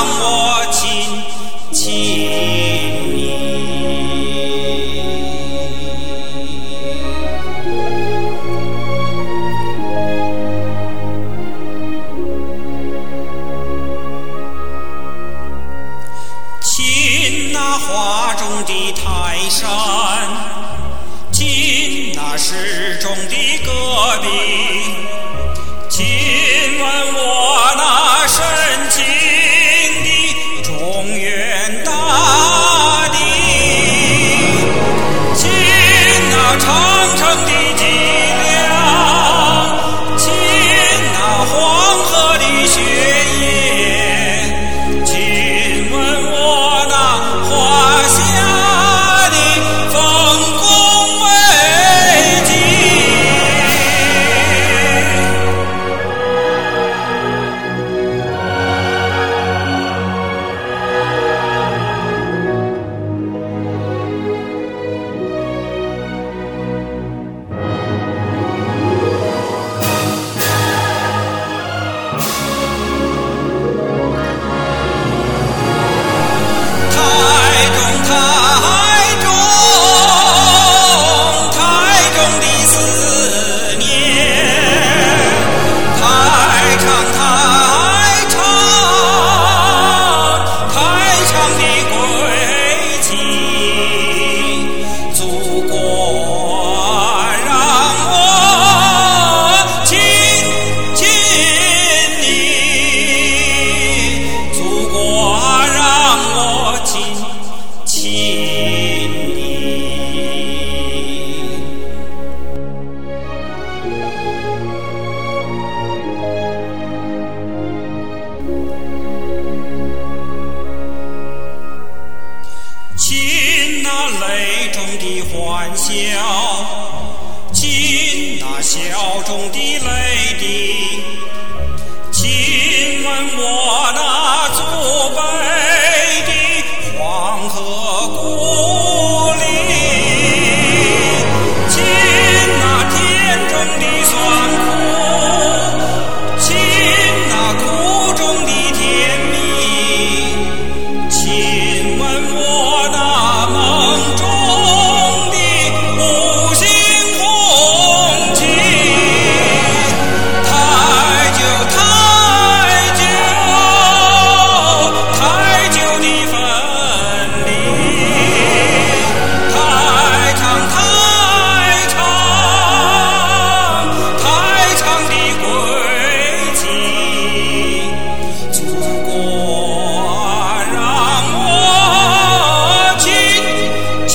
我亲你。亲那画中的泰山，亲那诗中的戈壁，亲吻我那深情的中原大地，亲那长城的脊梁，亲那黄河的血液，亲吻我那华夏的丰功伟绩。亲那泪中的欢笑，亲那笑中的泪滴，亲吻我那祖辈的黄河故里，亲那甜中的酸苦，亲那苦中的甜蜜，亲吻我那梦中的五星红旗。太久太久太久的分离，太长太长太长的归期，祖国让我亲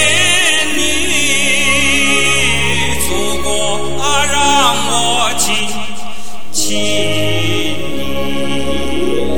你，祖国让我亲你。